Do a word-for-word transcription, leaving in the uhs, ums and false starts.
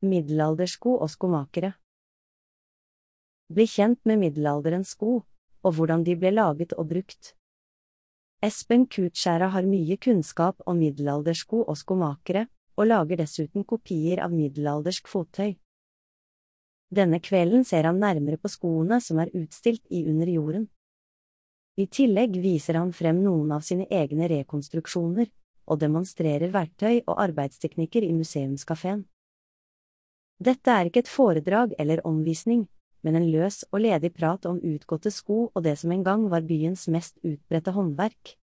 Middelaldersko og skomakere. Bli kjent med middelalderens sko, og hvordan de ble laget og brukt. Espen Kutskjæra har mye kunnskap om middelaldersko og skomakere, og lager dessuten kopier av middelaldersk fottøy. Denne kvelden ser han nærmere på skoene som er utstilt i Under jorden. I tillegg viser han frem noen av sine egne rekonstruksjoner, og demonstrerer verktøy og arbeidsteknikker i museumskafeen. Dette er ikke et foredrag eller omvisning, men en løs og ledig prat om utgåtte sko og det som en gang var byens mest utbredte håndverk.